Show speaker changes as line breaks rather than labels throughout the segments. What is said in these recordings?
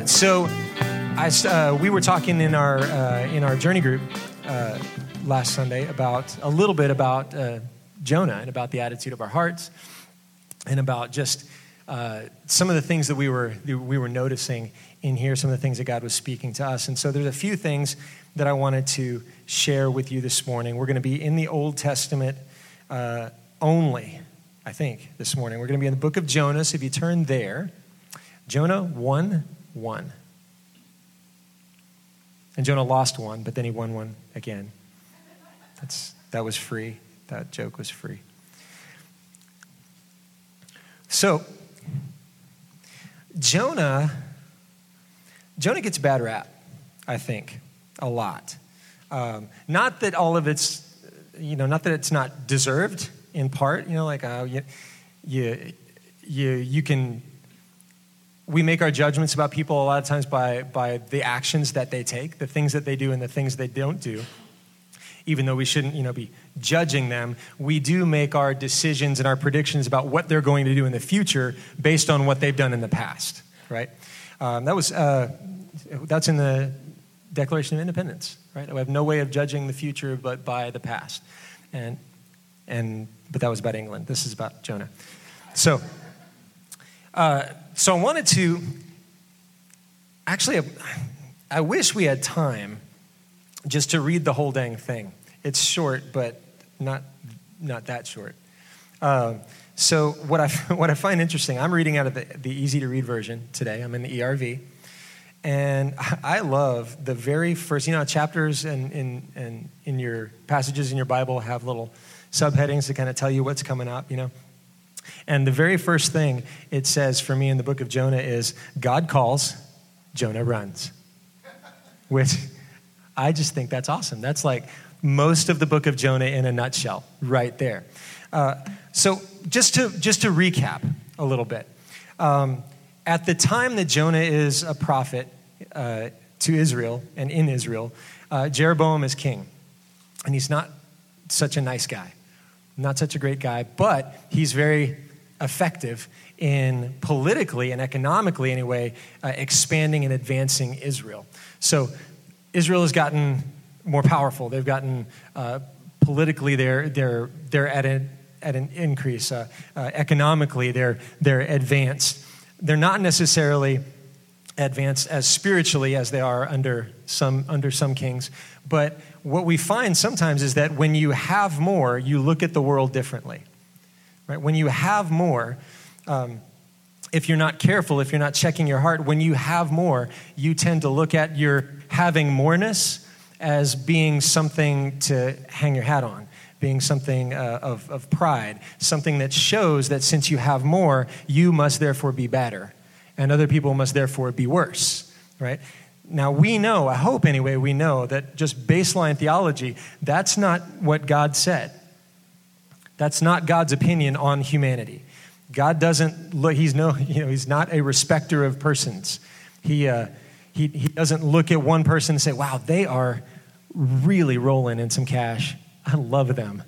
We were talking in our journey group last Sunday about a little bit about Jonah and about the attitude of our hearts, and about just some of the things that we were noticing in here, some of the things that God was speaking to us. And so there's a few things that I wanted to share with you this morning. We're going to be in the Old Testament only, I think, this morning. We're going to be in the book of Jonah. So if you turn there, Jonah 1:1. And Jonah lost one, but then he won one again. That was free. That joke was free. So, Jonah gets a bad rap, I think, a lot. Not that all of it's, not that it's not deserved in part, we make our judgments about people a lot of times by the actions that they take, the things that they do and the things they don't do. Even though we shouldn't, be judging them, we do make our decisions and our predictions about what they're going to do in the future based on what they've done in the past, right? That's in the Declaration of Independence, right? We have no way of judging the future but by the past, but that was about England. This is about Jonah. So I wanted to, actually, I wish we had time just to read the whole dang thing. It's short, but not that short. So what I find interesting, I'm reading out of the easy-to-read version today. I'm in the ERV. And I love the very first, chapters and in your passages in your Bible have little subheadings to kind of tell you what's coming up, And the very first thing it says for me in the book of Jonah is, God calls, Jonah runs. Which I just think that's awesome. That's like most of the book of Jonah in a nutshell right there. So just to recap a little bit. At the time that Jonah is a prophet to Israel and in Israel, Jeroboam is king. And he's not such a nice guy. Not such a great guy, but he's very effective in politically and economically anyway, expanding and advancing Israel. So Israel has gotten more powerful. They've gotten politically they're at an increase. Economically they're advanced. They're not necessarily advanced as spiritually as they are under some kings, but what we find sometimes is that when you have more, you look at the world differently, right? When you have more, if you're not careful, if you're not checking your heart, when you have more, you tend to look at your having moreness as being something to hang your hat on, being something of pride, something that shows that since you have more, you must therefore be better, and other people must therefore be worse, right? Now we know, I hope anyway, we know that just baseline theology, that's not what God said. That's not God's opinion on humanity. God doesn't look, he's not a respecter of persons. He doesn't look at one person and say, wow, they are really rolling in some cash. I love them.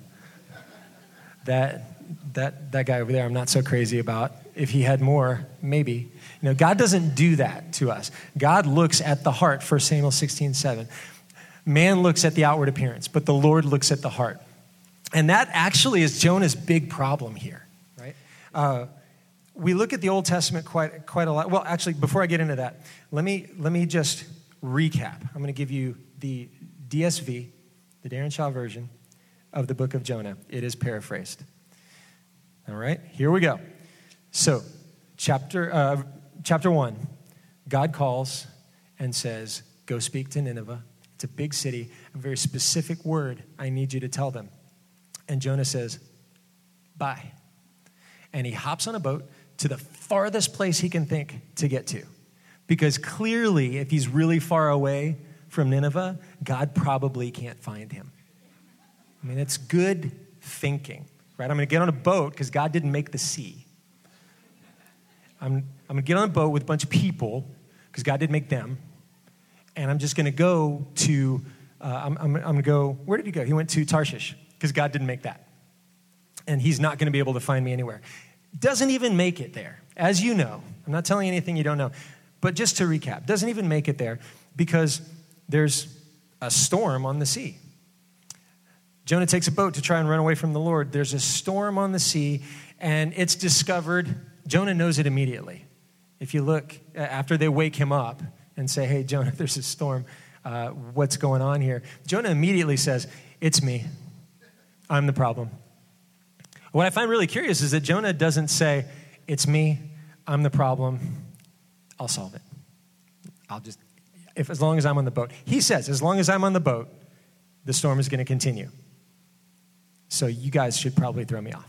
That guy over there I'm not so crazy about. If he had more, maybe. God doesn't do that to us. God looks at the heart, 1 Samuel 16:7. Man looks at the outward appearance, but the Lord looks at the heart. And that actually is Jonah's big problem here, right? We look at the Old Testament quite a lot. Well, actually, before I get into that, let me just recap. I'm going to give you the DSV, the Darren Shaw version of the book of Jonah. It is paraphrased. All right, here we go. So, chapter 1, God calls and says, go speak to Nineveh. It's a big city, a very specific word I need you to tell them. And Jonah says, bye. And he hops on a boat to the farthest place he can think to get to. Because clearly, if he's really far away from Nineveh, God probably can't find him. I mean, it's good thinking, right? I'm going to get on a boat because God didn't make the sea. I'm going to get on a boat with a bunch of people because God didn't make them. And I'm just going to go to, I'm going to go, where did he go? He went to Tarshish because God didn't make that. And he's not going to be able to find me anywhere. Doesn't even make it there. As you know, I'm not telling you anything you don't know, But just to recap, doesn't even make it there because there's a storm on the sea. Jonah takes a boat to try and run away from the Lord. There's a storm on the sea, and it's discovered. Jonah knows it immediately. If you look, after they wake him up and say, hey, Jonah, there's a storm. What's going on here? Jonah immediately says, it's me. I'm the problem. What I find really curious is that Jonah doesn't say, it's me. I'm the problem. I'll solve it. As long as I'm on the boat. He says, as long as I'm on the boat, the storm is going to continue. So you guys should probably throw me off.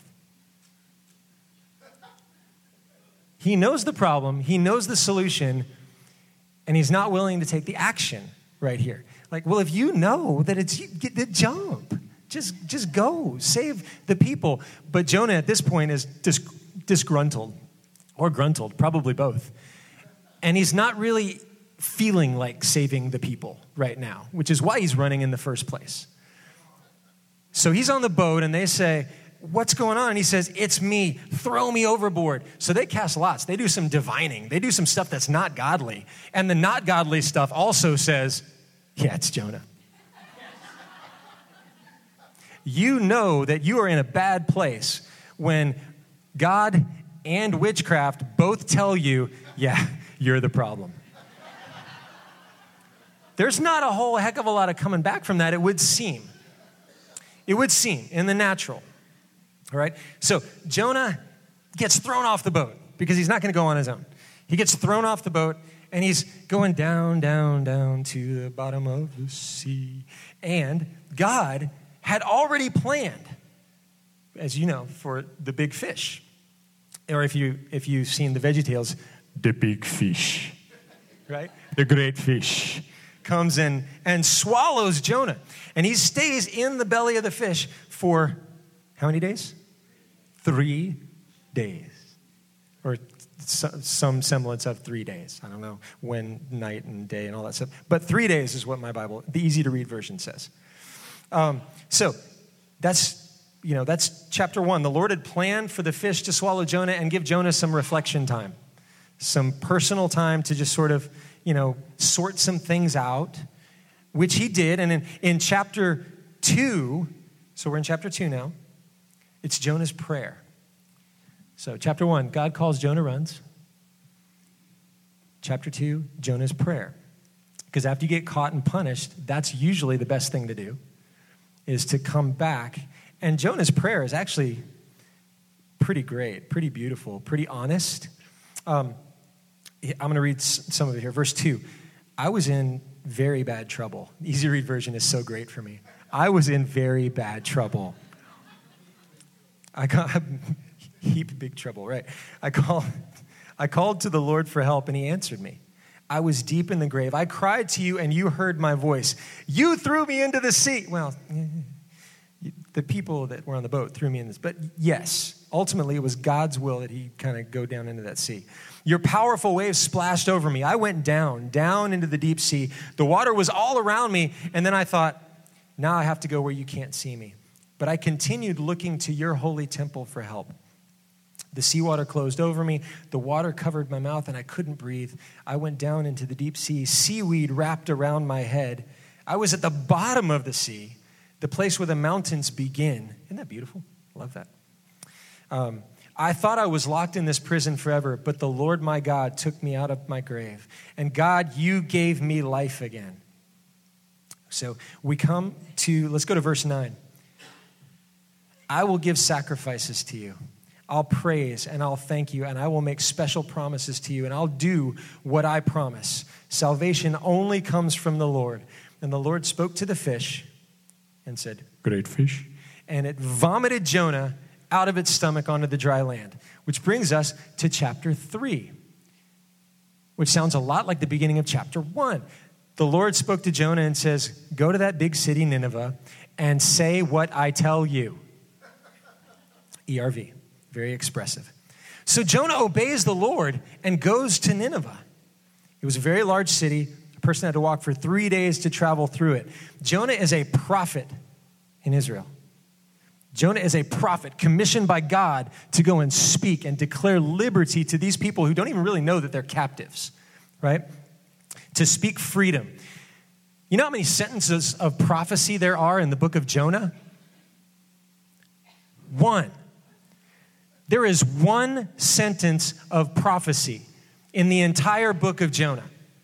He knows the problem. He knows the solution. And he's not willing to take the action right here. Like, well, if you know that it's you, jump. Just go. Save the people. But Jonah at this point is disgruntled. Or gruntled. Probably both. And he's not really feeling like saving the people right now, which is why he's running in the first place. So he's on the boat, and they say, what's going on? And he says, it's me. Throw me overboard. So they cast lots. They do some divining. They do some stuff that's not godly. And the not godly stuff also says, yeah, it's Jonah. You know that you are in a bad place when God and witchcraft both tell you, yeah, you're the problem. There's not a whole heck of a lot of coming back from that, it would seem. It would seem in the natural. All right? So Jonah gets thrown off the boat because he's not going to go on his own. He gets thrown off the boat, and he's going down, down, down to the bottom of the sea. And God had already planned, as you know, for the big fish. Or if you've seen the VeggieTales, the big fish, right? The great fish comes in and swallows Jonah. And he stays in the belly of the fish for how many days? 3 days. Or some semblance of 3 days. I don't know when, night and day and all that stuff. But 3 days is what my Bible, the easy to read version says. So that's chapter 1. The Lord had planned for the fish to swallow Jonah and give Jonah some reflection time. Some personal time to just sort of, sort some things out, which he did. And in chapter 2, so we're in chapter 2 now, it's Jonah's prayer. So chapter 1, God calls, Jonah runs. Chapter 2, Jonah's prayer. Because after you get caught and punished, that's usually the best thing to do, is to come back. And Jonah's prayer is actually pretty great, pretty beautiful, pretty honest. I'm going to read some of it here. Verse 2, I was in very bad trouble. The easy read version is so great for me. I was in very bad trouble. I got heap big trouble, right? I called to the Lord for help, and he answered me. I was deep in the grave. I cried to you, and you heard my voice. You threw me into the sea. Well, the people that were on the boat threw me in this. But yes, ultimately it was God's will that he kind of go down into that sea. Your powerful waves splashed over me. I went down into the deep sea. The water was all around me. And then I thought, now I have to go where you can't see me. But I continued looking to your holy temple for help. The seawater closed over me. The water covered my mouth and I couldn't breathe. I went down into the deep sea. Seaweed wrapped around my head. I was at the bottom of the sea, the place where the mountains begin. Isn't that beautiful? Love that. I thought I was locked in this prison forever, but the Lord my God took me out of my grave. And God, you gave me life again. So we come to, let's go to verse 9. I will give sacrifices to you. I'll praise and I'll thank you, and I will make special promises to you, and I'll do what I promise. Salvation only comes from the Lord. And the Lord spoke to the fish and said, great fish. And it vomited Jonah out of its stomach onto the dry land, which brings us to chapter 3, which sounds a lot like the beginning of chapter 1. The Lord spoke to Jonah and says, go to that big city, Nineveh, and say what I tell you. ERV, very expressive. So Jonah obeys the Lord and goes to Nineveh. It was a very large city. A person had to walk for 3 days to travel through it. Jonah is a prophet in Israel. Jonah is a prophet commissioned by God to go and speak and declare liberty to these people who don't even really know that they're captives. right? To speak freedom. You know how many sentences of prophecy there are in the book of Jonah? 1. There is 1 sentence of prophecy in the entire book of Jonah.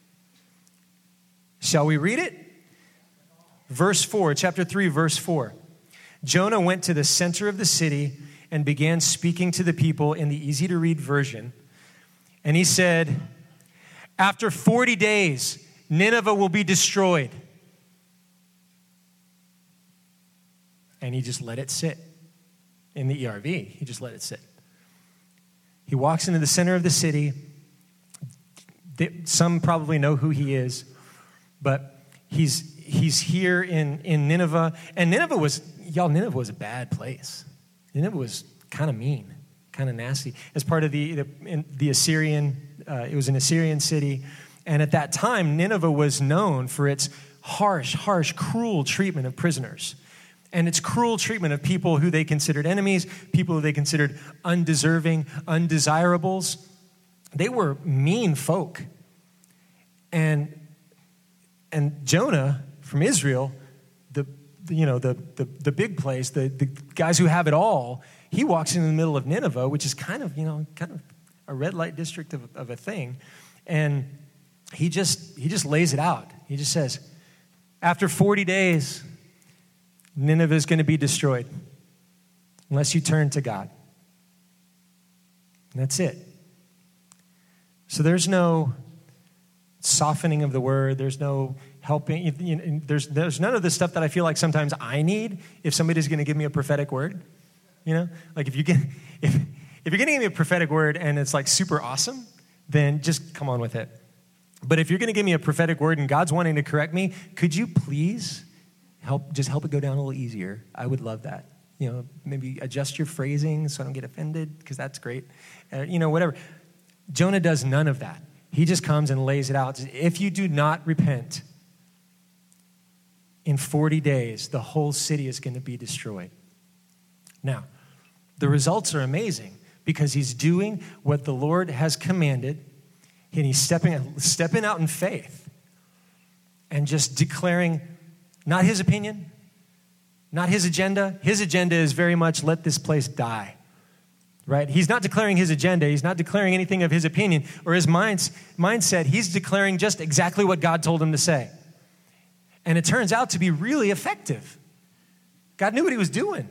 Shall we read it? Verse 4, chapter 3, verse 4. Jonah went to the center of the city and began speaking to the people in the easy-to-read version. And he said, after 40 days, Nineveh will be destroyed. And he just let it sit. In the ERV, he just let it sit. He walks into the center of the city. Some probably know who he is, but he's here in Nineveh. And Nineveh was a bad place. Nineveh was kind of mean, kind of nasty. As part of the Assyrian, it was an Assyrian city. And at that time, Nineveh was known for its harsh, cruel treatment of prisoners. And its cruel treatment of people who they considered enemies, people who they considered undeserving, undesirables. They were mean folk. And Jonah from Israel, the big place, the guys who have it all, he walks in the middle of Nineveh, which is kind of a red light district of a thing. And he just lays it out. He just says, after 40 days, Nineveh is going to be destroyed unless you turn to God. And that's it. So there's no softening of the word. There's no helping. There's none of the stuff that I feel like sometimes I need if somebody's going to give me a prophetic word. Like if you're going to give me a prophetic word and it's like super awesome, then just come on with it. But if you're going to give me a prophetic word and God's wanting to correct me, could you please help it go down a little easier? I would love that. Maybe adjust your phrasing so I don't get offended, because that's great. Whatever. Jonah does none of that. He just comes and lays it out. If you do not repent, in 40 days, the whole city is going to be destroyed. Now, the results are amazing because he's doing what the Lord has commanded, and he's stepping out in faith and just declaring not his opinion, not his agenda. His agenda is very much let this place die, right? He's not declaring his agenda. He's not declaring anything of his opinion or his mindset. He's declaring just exactly what God told him to say. And it turns out to be really effective. God knew what he was doing.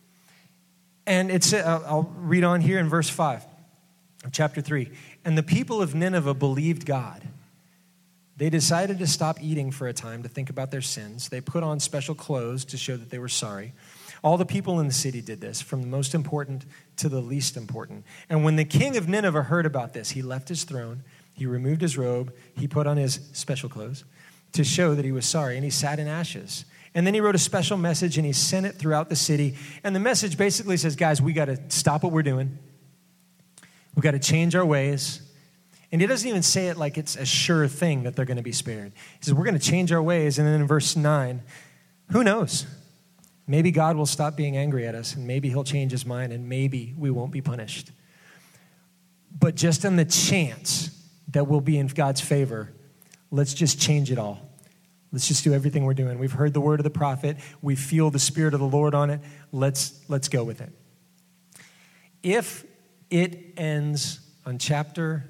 And I'll read on here in verse 5 of chapter 3. And the people of Nineveh believed God. They decided to stop eating for a time to think about their sins. They put on special clothes to show that they were sorry. All the people in the city did this, from the most important to the least important. And when the king of Nineveh heard about this, he left his throne, he removed his robe, he put on his special clothes to show that he was sorry, and he sat in ashes. And then he wrote a special message, and he sent it throughout the city. And the message basically says, guys, we got to stop what we're doing. We've got to change our ways. And he doesn't even say it like it's a sure thing that they're going to be spared. He says, we're going to change our ways. And then in verse 9, who knows? Maybe God will stop being angry at us, and maybe he'll change his mind, and maybe we won't be punished. But just on the chance that we'll be in God's favor, let's just change it all. Let's just do everything we're doing. We've heard the word of the prophet. We feel the Spirit of the Lord on it. Let's go with it. If it ends on chapter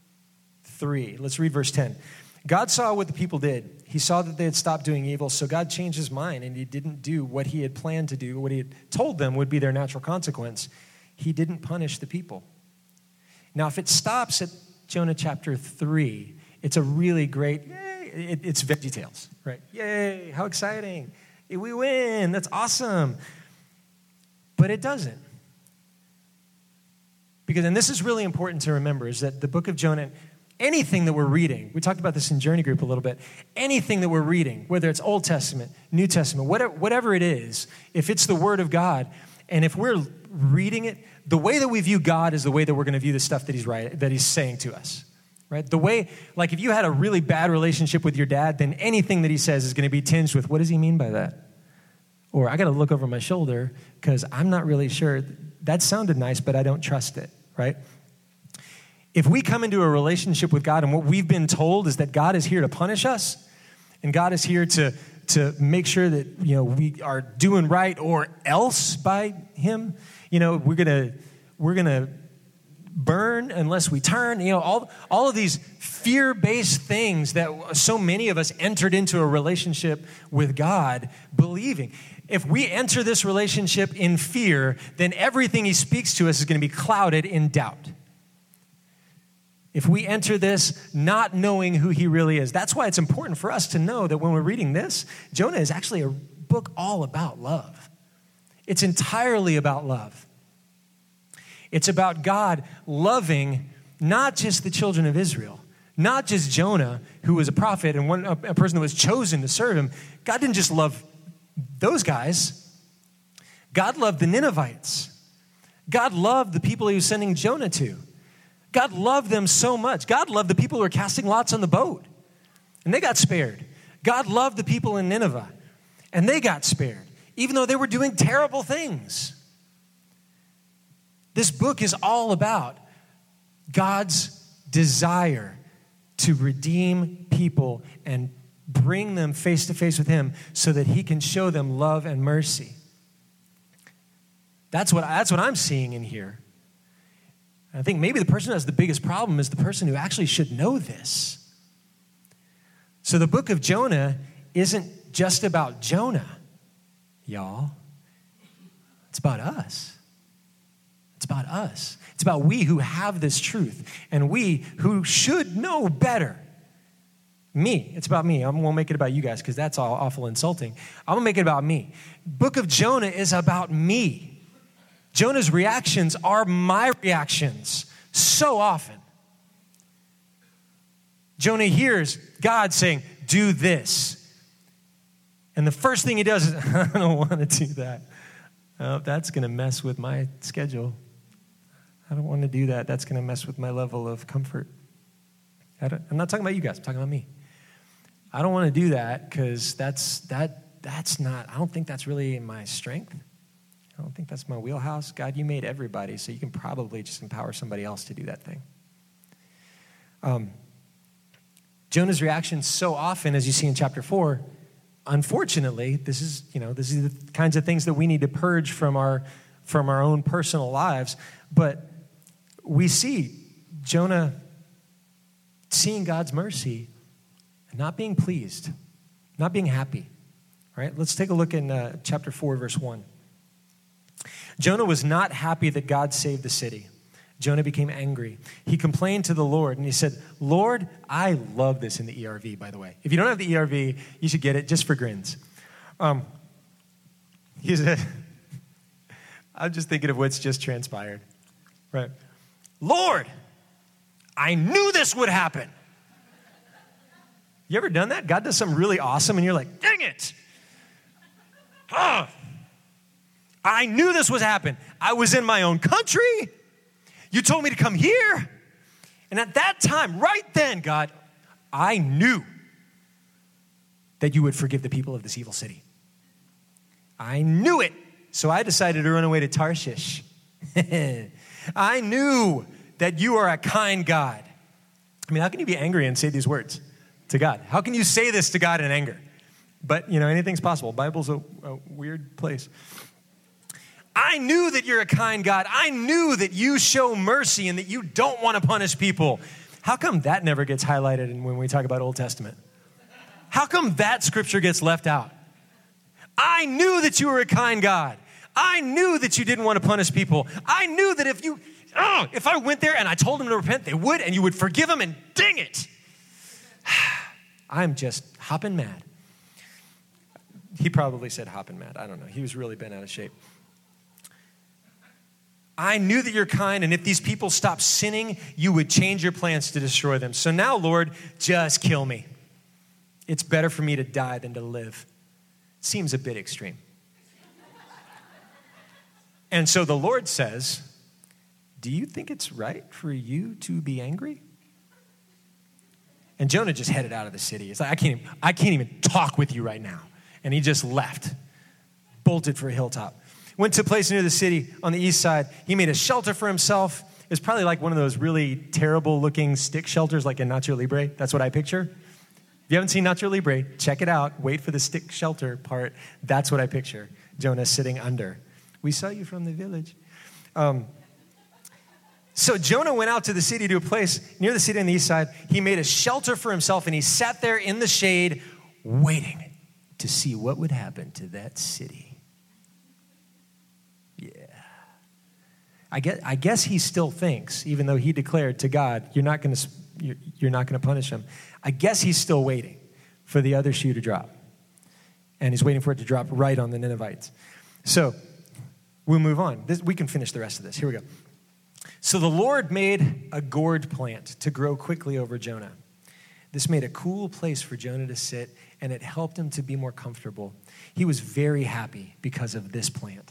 3, let's read verse 10. God saw what the people did. He saw that they had stopped doing evil, so God changed his mind, and he didn't do what he had planned to do, what he had told them would be their natural consequence. He didn't punish the people. Now, if it stops at Jonah chapter 3, it's a really great, it's Veggie Tales, right? Yay, how exciting. We win, that's awesome. But it doesn't. And this is really important to remember, is that the book of Jonah, anything that we're reading, we talked about this in Journey Group a little bit, anything that we're reading, whether it's Old Testament, New Testament, whatever it is, if it's the Word of God, and if we're reading it, the way that we view God is the way that we're going to view the stuff that he's saying to us, right? The way, like if you had a really bad relationship with your dad, then anything that he says is going to be tinged with, what does he mean by that? Or I got to look over my shoulder because I'm not really sure. That sounded nice, but I don't trust it, right? If we come into a relationship with God and what we've been told is that God is here to punish us and God is here to make sure that, we are doing right or else by him, we're going to burn unless we turn, all of these fear-based things that so many of us entered into a relationship with God believing. If we enter this relationship in fear, then everything he speaks to us is going to be clouded in doubt. If we enter this not knowing who he really is, that's why it's important for us to know that when we're reading this, Jonah is actually a book all about love. It's entirely about love. It's about God loving not just the children of Israel, not just Jonah, who was a prophet and a person that was chosen to serve him. God didn't just love those guys. God loved the Ninevites. God loved the people he was sending Jonah to. God loved them so much. God loved the people who were casting lots on the boat, and they got spared. God loved the people in Nineveh, and they got spared, even though they were doing terrible things. This book is all about God's desire to redeem people and bring them face to face with him so that he can show them love and mercy. That's what I'm seeing in here. I think maybe the person who has the biggest problem is the person who actually should know this. So the book of Jonah isn't just about Jonah, y'all. It's about us. It's about us. It's about we who have this truth and we who should know better. Me. It's about me. I won't make it about you guys because that's all awful insulting. I'm going to make it about me. Book of Jonah is about me. Jonah's reactions are my reactions so often. Jonah hears God saying, do this. And the first thing he does is, I don't want to do that. Oh, that's going to mess with my schedule. I don't want to do that. That's going to mess with my level of comfort. I'm not talking about you guys. I'm talking about me. I don't want to do that because that's not, I don't think that's really my strength. I don't think that's my wheelhouse. God, you made everybody, so you can probably just empower somebody else to do that thing. Jonah's reaction so often, as you see in chapter 4, unfortunately, this is the kinds of things that we need to purge from our own personal lives. But we see Jonah seeing God's mercy and not being pleased, not being happy. All right, let's take a look in chapter 4, verse 1. Jonah was not happy that God saved the city. Jonah became angry. He complained to the Lord, and he said, Lord, I love this in the ERV, by the way. If you don't have the ERV, you should get it just for grins. He said, I'm just thinking of what's just transpired. Right? Lord, I knew this would happen. You ever done that? God does something really awesome, and you're like, dang it. I knew this would happen. I was in my own country. You told me to come here. And at that time, right then, God, I knew that you would forgive the people of this evil city. I knew it. So I decided to run away to Tarshish. I knew that you are a kind God. I mean, how can you be angry and say these words to God? How can you say this to God in anger? But, anything's possible. Bible's a weird place. I knew that you're a kind God. I knew that you show mercy and that you don't want to punish people. How come that never gets highlighted when we talk about Old Testament? How come that scripture gets left out? I knew that you were a kind God. I knew that you didn't want to punish people. I knew that if I went there and I told them to repent, they would, and you would forgive them, and dang it. I'm just hopping mad. He probably said hopping mad. I don't know. He was really bent out of shape. I knew that you're kind, and if these people stopped sinning, you would change your plans to destroy them. So now, Lord, just kill me. It's better for me to die than to live. Seems a bit extreme. And so the Lord says, do you think it's right for you to be angry? And Jonah just headed out of the city. It's like, I can't even talk with you right now. And he just left, bolted for a hilltop. Went to a place near the city on the east side. He made a shelter for himself, is probably like one of those really terrible looking stick shelters like in Nacho Libre. That's what I picture. If you haven't seen Nacho Libre, check it out. Wait for the stick shelter part. That's what I picture Jonah sitting under. We saw you from the village. So Jonah went out to the city, to a place near the city on the east side. He made a shelter for himself, and he sat there in the shade waiting to see what would happen to that city. Yeah. I guess he still thinks, even though he declared to God, you're not going to punish him. I guess he's still waiting for the other shoe to drop. And he's waiting for it to drop right on the Ninevites. So we'll move on. We can finish the rest of this. Here we go. So the Lord made a gourd plant to grow quickly over Jonah. This made a cool place for Jonah to sit, and it helped him to be more comfortable. He was very happy because of this plant.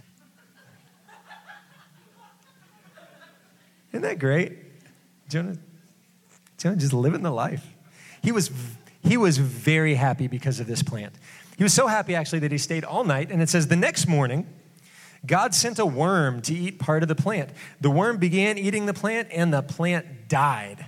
Isn't that great? Jonah just living the life. He was very happy because of this plant. He was so happy, actually, that he stayed all night. And it says, the next morning, God sent a worm to eat part of the plant. The worm began eating the plant, and the plant died.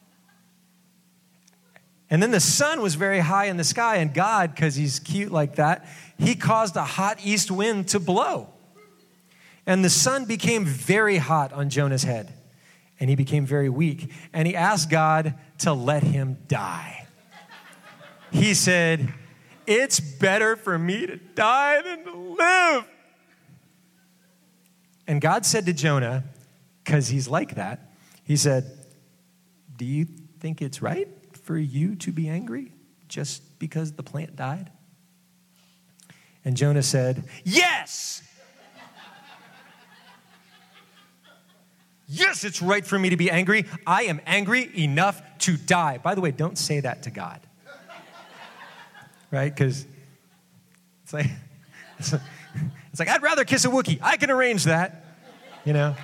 And then the sun was very high in the sky, and God, because he's cute like that, he caused a hot east wind to blow. And the sun became very hot on Jonah's head, and he became very weak. And he asked God to let him die. He said, it's better for me to die than to live. And God said to Jonah, because he's like that, he said, do you think it's right for you to be angry just because the plant died? And Jonah said, yes! Yes, it's right for me to be angry. I am angry enough to die. By the way, don't say that to God. Right? Because it's like, I'd rather kiss a Wookiee. I can arrange that. You know?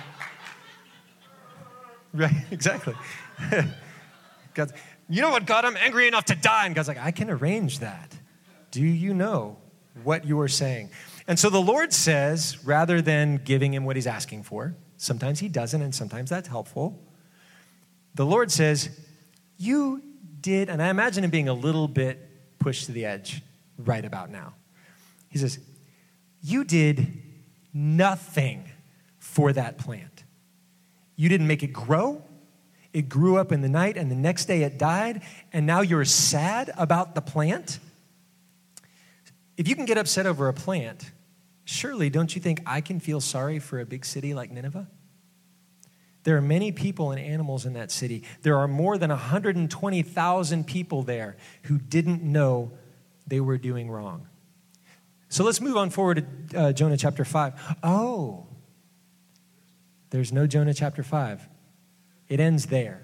Right? Exactly. God, you know what, God? I'm angry enough to die. And God's like, I can arrange that. Do you know what you are saying? And so the Lord says, rather than giving him what he's asking for, sometimes he doesn't, and sometimes that's helpful. The Lord says, you did, and I imagine him being a little bit pushed to the edge right about now. He says, you did nothing for that plant. You didn't make it grow. It grew up in the night, and the next day it died, and now you're sad about the plant? If you can get upset over a plant, surely don't you think I can feel sorry for a big city like Nineveh? There are many people and animals in that city. There are more than 120,000 people there who didn't know they were doing wrong. So let's move on forward to Jonah chapter 5. Oh, there's no Jonah chapter 5. It ends there.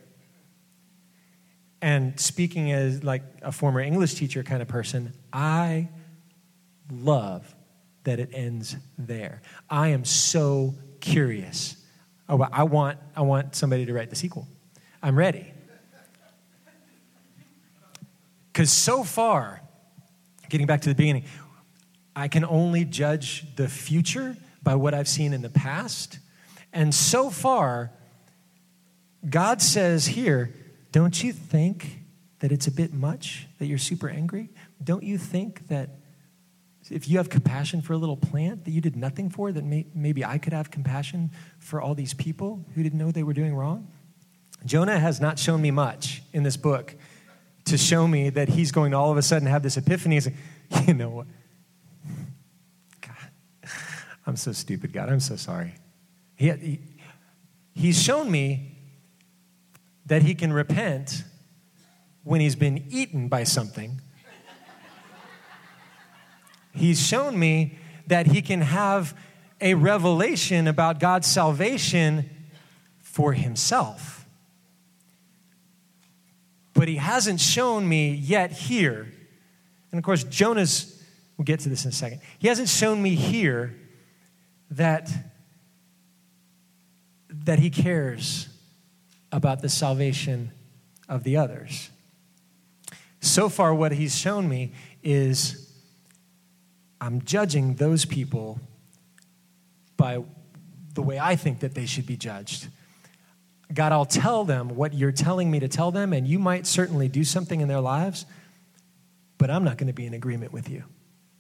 And speaking as like a former English teacher kind of person, I love that it ends there. I am so curious. Oh, I want somebody to write the sequel. I'm ready. Because so far, getting back to the beginning, I can only judge the future by what I've seen in the past. And so far, God says here, don't you think that it's a bit much that you're super angry? Don't you think that if you have compassion for a little plant that you did nothing for, that maybe I could have compassion for all these people who didn't know they were doing wrong? Jonah has not shown me much in this book to show me that he's going to all of a sudden have this epiphany. He's like, you know what? God, I'm so stupid, God. I'm so sorry. He's shown me that he can repent when he's been eaten by something. He's shown me that he can have a revelation about God's salvation for himself. But he hasn't shown me yet here, and of course we'll get to this in a second. He hasn't shown me here that he cares about the salvation of the others. So far, what he's shown me is I'm judging those people by the way I think that they should be judged. God, I'll tell them what you're telling me to tell them, and you might certainly do something in their lives, but I'm not going to be in agreement with you.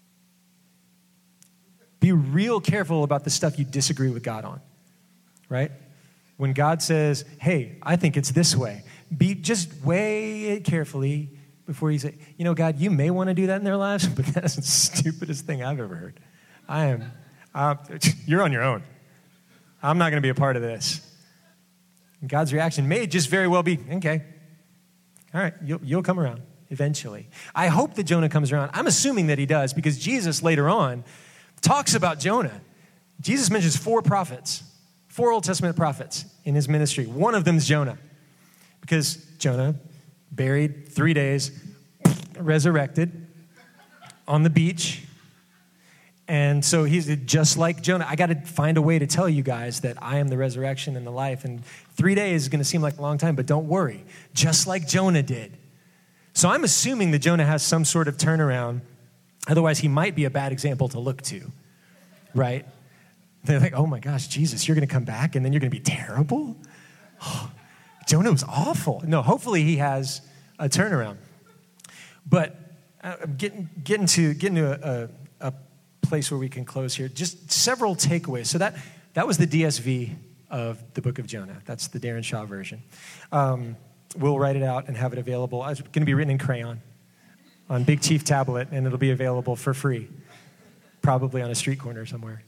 Be real careful about the stuff you disagree with God on, right? When God says, hey, I think it's this way, just weigh it carefully before you say, God, you may want to do that in their lives, but that's the stupidest thing I've ever heard. You're on your own. I'm not going to be a part of this. And God's reaction may just very well be, okay, all right, you'll come around eventually. I hope that Jonah comes around. I'm assuming that he does because Jesus later on talks about Jonah. Jesus mentions 4 Old Testament prophets in his ministry. One of them is Jonah because Jonah buried 3 days, resurrected on the beach. And so he's just like Jonah. I got to find a way to tell you guys that I am the resurrection and the life. And 3 days is going to seem like a long time, but don't worry. Just like Jonah did. So I'm assuming that Jonah has some sort of turnaround. Otherwise, he might be a bad example to look to, right? They're like, oh my gosh, Jesus, you're going to come back and then you're going to be terrible? Oh, Jonah was awful. No, hopefully he has a turnaround. But getting to a place where we can close here. Just several takeaways. So that was the DSV of the book of Jonah. That's the Darren Shaw version. We'll write it out and have it available. It's going to be written in crayon on Big Chief tablet, and it'll be available for free, probably on a street corner somewhere.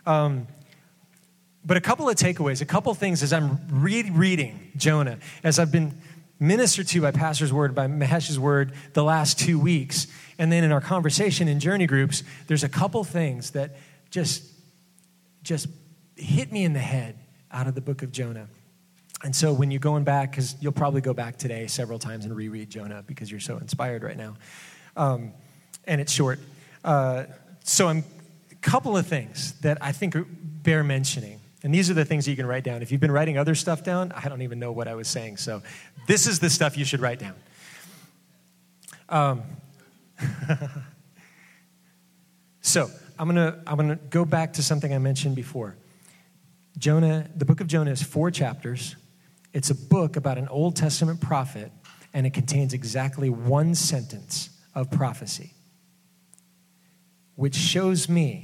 But a couple of takeaways, a couple things as I'm reading Jonah, as I've been ministered to by Pastor's Word, by Mahesh's Word the last 2 weeks, and then in our conversation in journey groups, there's a couple things that just hit me in the head out of the book of Jonah. And so when you're going back, because you'll probably go back today several times and reread Jonah because you're so inspired right now, and it's short. So a couple of things that I think bear mentioning. And these are the things that you can write down. If you've been writing other stuff down, I don't even know what I was saying. So this is the stuff you should write down. So I'm gonna go back to something I mentioned before. Jonah, the book of Jonah is 4 chapters. It's a book about an Old Testament prophet, and it contains exactly 1 sentence of prophecy, which shows me,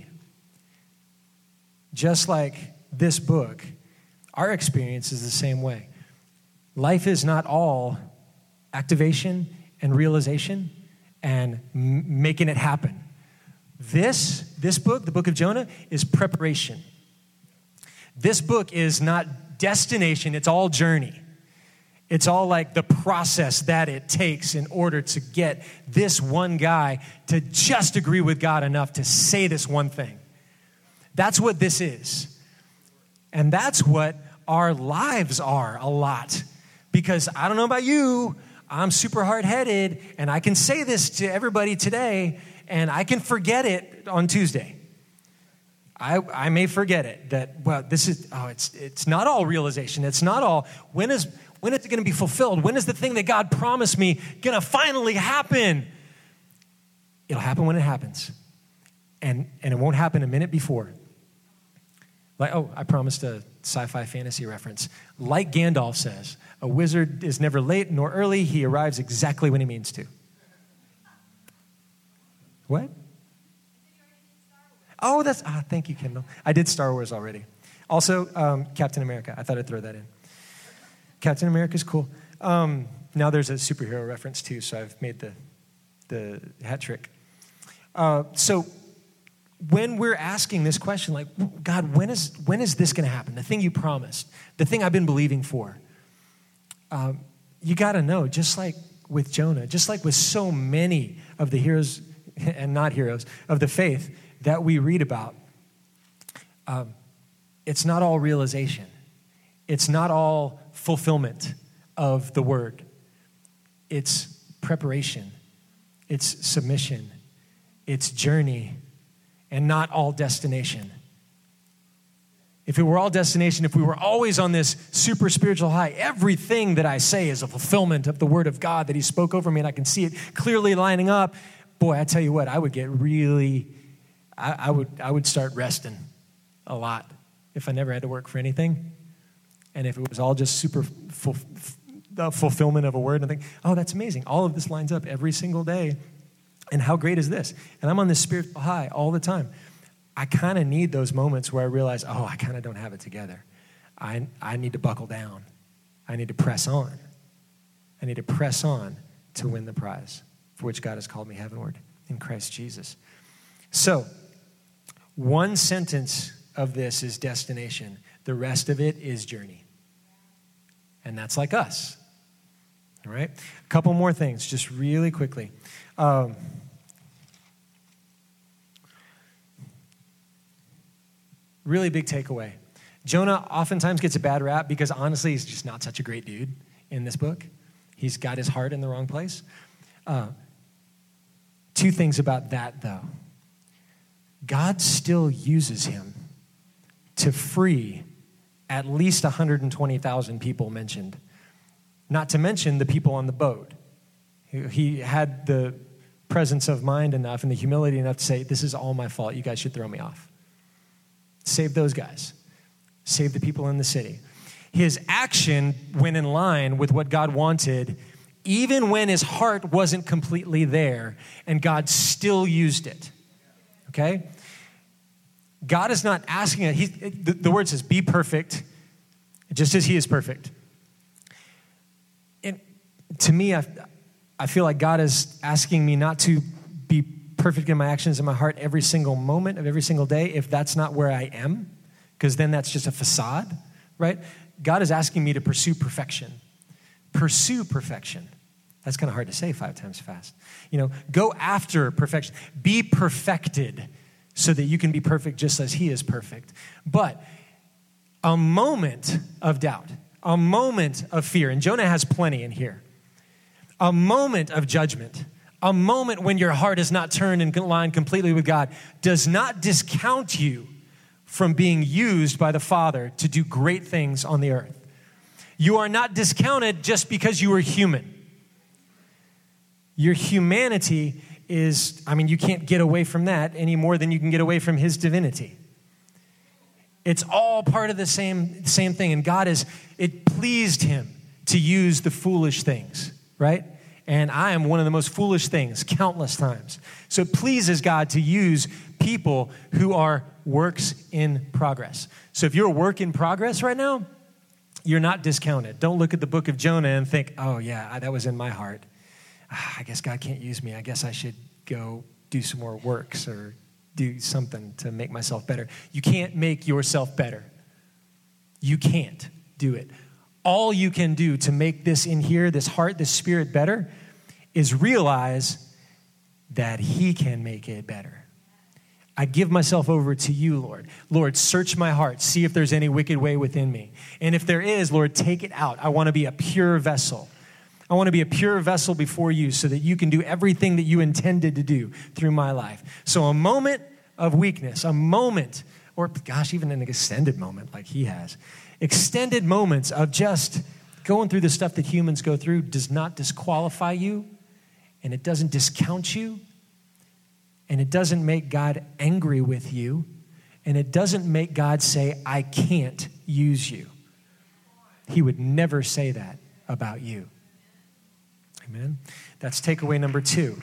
just like this book, our experience is the same way. Life is not all activation and realization and making it happen. This book, the book of Jonah, is preparation. This book is not destination, it's all journey. It's all like the process that it takes in order to get this one guy to just agree with God enough to say this one thing. That's what this is. And that's what our lives are a lot. Because I don't know about you, I'm super hard-headed, and I can say this to everybody today, and I can forget it on Tuesday. I may forget it, that, well, it's not all realization. It's not all, when is it going to be fulfilled? When is the thing that God promised me going to finally happen? It'll happen when it happens. And it won't happen a minute before. Like, I promised a sci-fi fantasy reference. Like Gandalf says, a wizard is never late nor early. He arrives exactly when he means to. What? Oh, thank you, Kendall. I did Star Wars already. Also, Captain America. I thought I'd throw that in. Captain America's cool. Now there's a superhero reference too, so I've made the hat trick. So when we're asking this question, like, God, when is this going to happen? The thing you promised, the thing I've been believing for. You got to know, just like with Jonah, just like with so many of the heroes and not heroes of the faith that we read about, it's not all realization. It's not all fulfillment of the word. It's preparation. It's submission. It's journey. And not all destination. If it were all destination, if we were always on this super spiritual high, everything that I say is a fulfillment of the word of God that he spoke over me, and I can see it clearly lining up, boy, I tell you what, I would get really, I would start resting a lot if I never had to work for anything. and if it was all just super the fulfillment of a word, and I think, oh, that's amazing. All of this lines up every single day. And how great is this? And I'm on this spiritual high all the time. I kind of need those moments where I realize, oh, I kind of don't have it together. I need to buckle down. I need to press on. I need to press on to win the prize for which God has called me heavenward in Christ Jesus. So, one sentence of this is destination. The rest of it is journey. And that's like us. All right? A couple more things, just really quickly. Really big takeaway. Jonah oftentimes gets a bad rap because honestly, he's just not such a great dude in this book. He's got his heart in the wrong place. Two things about that, though. God still uses him to free at least 120,000 people mentioned. Not to mention the people on the boat. He had the presence of mind enough and the humility enough to say, this is all my fault. You guys should throw me off. Save those guys. Save the people in the city. His action went in line with what God wanted, even when his heart wasn't completely there, and God still used it. Okay? God is not asking it. The word says, be perfect, just as he is perfect. And to me, I feel like God is asking me not to be perfect in my actions in my heart every single moment of every single day if that's not where I am, because then that's just a facade, right? God is asking me to pursue perfection. Pursue perfection. That's kind of hard to say 5 times fast. Go after perfection. Be perfected so that you can be perfect just as he is perfect. But a moment of doubt, a moment of fear, and Jonah has plenty in here, a moment of judgment, a moment when your heart is not turned in line completely with God does not discount you from being used by the Father to do great things on the earth. You are not discounted just because you are human. Your humanity is, you can't get away from that any more than you can get away from his divinity. It's all part of the same thing. And it pleased him to use the foolish things, right? And I am one of the most foolish things, countless times. So it pleases God to use people who are works in progress. So if you're a work in progress right now, you're not discounted. Don't look at the book of Jonah and think, oh yeah, that was in my heart. I guess God can't use me. I guess I should go do some more works or do something to make myself better. You can't make yourself better. You can't do it. All you can do to make this in here, this heart, this spirit better is realize that he can make it better. I give myself over to you, Lord. Lord, search my heart. See if there's any wicked way within me. And if there is, Lord, take it out. I want to be a pure vessel. I want to be a pure vessel before you so that you can do everything that you intended to do through my life. So a moment of weakness, a moment, or gosh, even an extended moment like he has, extended moments of just going through the stuff that humans go through does not disqualify you, and it doesn't discount you, and it doesn't make God angry with you, and it doesn't make God say, I can't use you. He would never say that about you. Amen. That's takeaway number 2.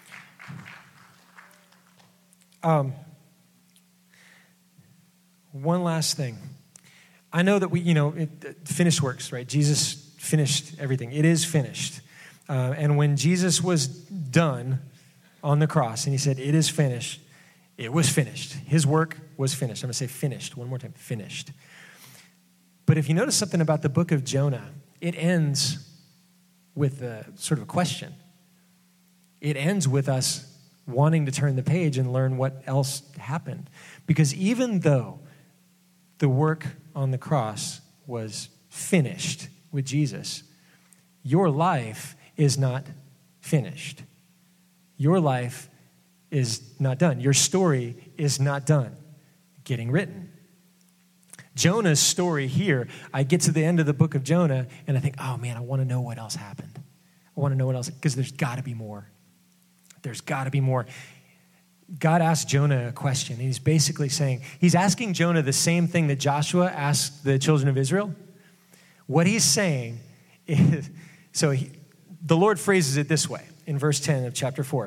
One last thing. I know that finished works, right? Jesus finished everything. It is finished. And when Jesus was done on the cross and he said, it is finished, it was finished. His work was finished. I'm going to say finished one more time, finished. But if you notice something about the book of Jonah, it ends with a sort of a question. It ends with us wanting to turn the page and learn what else happened. Because even though the work on the cross was finished with Jesus, your life is not finished. Your life is not done. Your story is not done getting written. Jonah's story here, I get to the end of the book of Jonah and I think, oh man, I want to know what else happened. I want to know what else, because there's got to be more. There's got to be more. God asked Jonah a question. He's basically saying, he's asking Jonah the same thing that Joshua asked the children of Israel. What he's saying is, the Lord phrases it this way in verse 10 of chapter 4.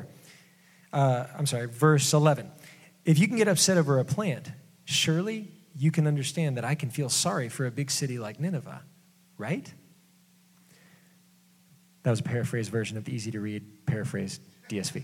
Verse 11. If you can get upset over a plant, surely you can understand that I can feel sorry for a big city like Nineveh, right? That was a paraphrased version of the easy-to-read, paraphrased DSV.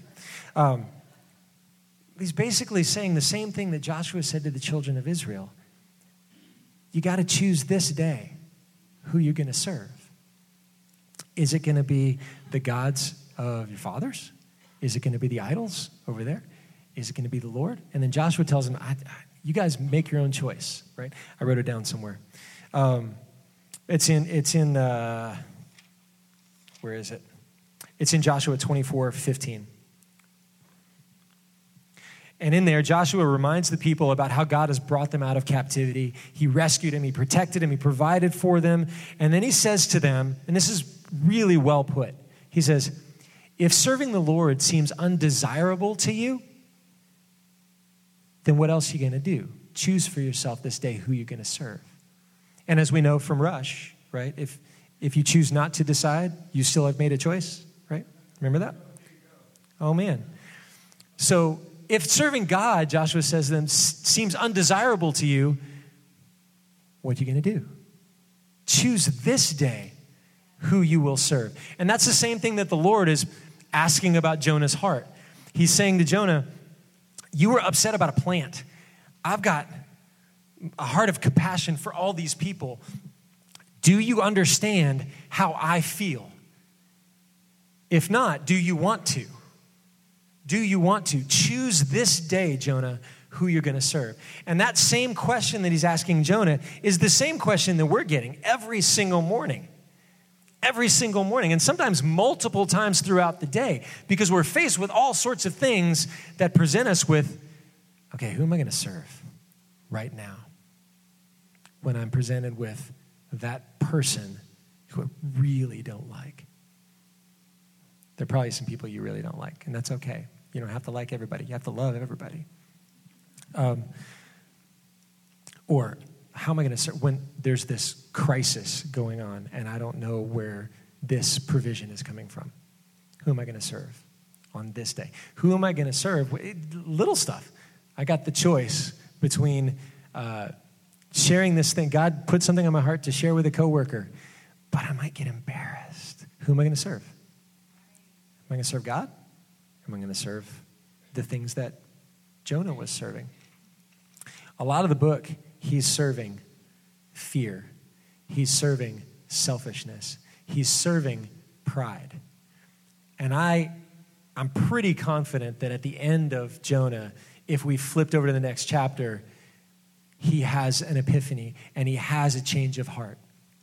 He's basically saying the same thing that Joshua said to the children of Israel. You got to choose this day who you're going to serve. Is it going to be the gods of your fathers? Is it going to be the idols over there? Is it going to be the Lord? And then Joshua tells them, you guys make your own choice, right? I wrote it down somewhere. It's in where is it? It's in Joshua 24:15. And in there, Joshua reminds the people about how God has brought them out of captivity. He rescued them, he protected them, he provided for them. And then he says to them, and this is really well put, he says, if serving the Lord seems undesirable to you, then what else are you going to do? Choose for yourself this day who you're going to serve. And as we know from Rush, right, if you choose not to decide, you still have made a choice, right? Remember that? Oh, man. So if serving God, Joshua says, then seems undesirable to you, what are you going to do? Choose this day who you will serve. And that's the same thing that the Lord is asking about Jonah's heart. He's saying to Jonah, you were upset about a plant. I've got a heart of compassion for all these people. Do you understand how I feel? If not, do you want to? Do you want to? Choose this day, Jonah, who you're going to serve. And that same question that he's asking Jonah is the same question that we're getting every single morning. Every single morning, and sometimes multiple times throughout the day, because we're faced with all sorts of things that present us with, okay, who am I going to serve right now when I'm presented with that person who I really don't like? There are probably some people you really don't like, and that's okay. You don't have to like everybody. You have to love everybody. Or how am I going to serve when there's this crisis going on and I don't know where this provision is coming from? Who am I going to serve on this day? Who am I going to serve? Little stuff. I got the choice between sharing this thing. God put something on my heart to share with a coworker, but I might get embarrassed. Who am I going to serve? Am I going to serve God? Am I going to serve the things that Jonah was serving? A lot of the book, he's serving fear. He's serving selfishness. He's serving pride. And I'm pretty confident that at the end of Jonah, if we flipped over to the next chapter, he has an epiphany and he has a change of heart.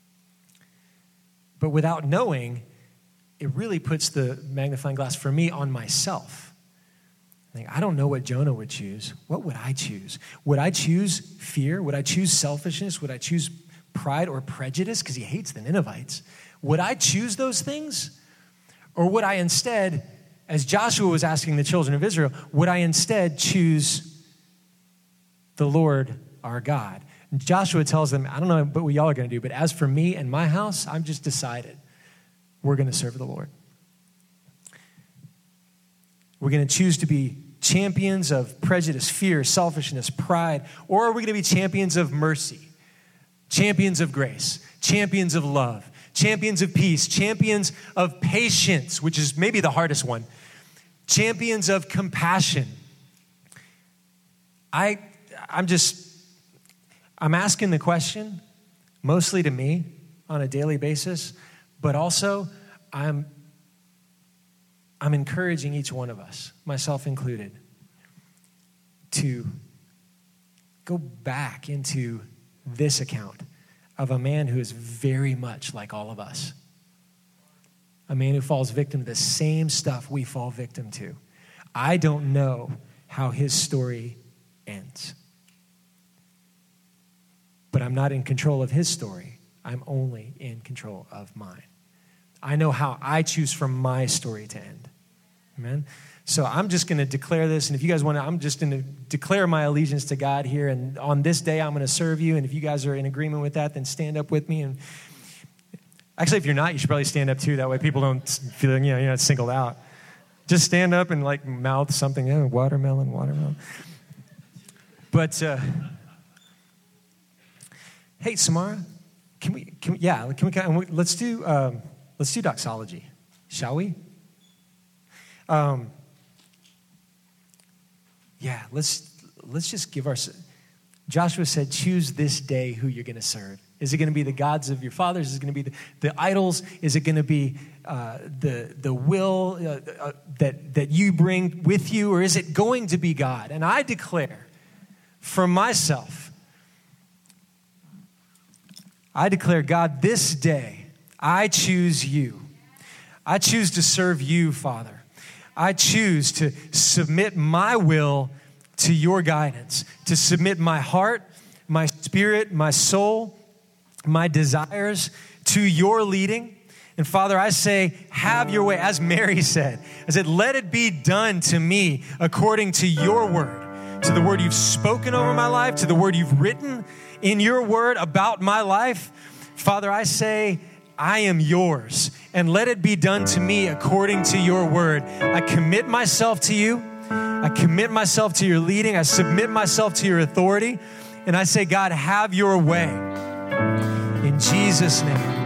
But without knowing, it really puts the magnifying glass for me on myself. I don't know what Jonah would choose. What would I choose? Would I choose fear? Would I choose selfishness? Would I choose pride or prejudice? Because he hates the Ninevites. Would I choose those things? Or would I instead, as Joshua was asking the children of Israel, would I instead choose the Lord our God? And Joshua tells them, I don't know what y'all are going to do, but as for me and my house, I've just decided we're going to serve the Lord. We're going to choose to be champions of prejudice, fear, selfishness, pride, or are we going to be champions of mercy, champions of grace, champions of love, champions of peace, champions of patience, which is maybe the hardest one, champions of compassion? I'm asking the question, mostly to me on a daily basis, but also I'm encouraging each one of us, myself included, to go back into this account of a man who is very much like all of us. A man who falls victim to the same stuff we fall victim to. I don't know how his story ends. But I'm not in control of his story. I'm only in control of mine. I know how I choose for my story to end. Amen? So I'm just going to declare this, and if you guys want to, I'm just going to declare my allegiance to God here, and on this day I'm going to serve you, and if you guys are in agreement with that, then stand up with me. Actually, if you're not, you should probably stand up too. That way people don't feel, you're not singled out. Just stand up and like mouth something. Yeah, watermelon. But, hey, Samara, let's do doxology, shall we? Let's just give Joshua said, choose this day who you're going to serve. Is it going to be the gods of your fathers? Is it going to be the idols? Is it going to be the will that you bring with you? Or is it going to be God? And I declare for myself, God, this day, I choose you. I choose to serve you, Father. I choose to submit my will to your guidance, to submit my heart, my spirit, my soul, my desires to your leading. And Father, I say, have your way. As Mary said, I said, let it be done to me according to your word, to the word you've spoken over my life, to the word you've written in your word about my life. Father, I say, I am yours, and let it be done to me according to your word. I commit myself to you. I commit myself to your leading. I submit myself to your authority. And I say, God, have your way. In Jesus' name.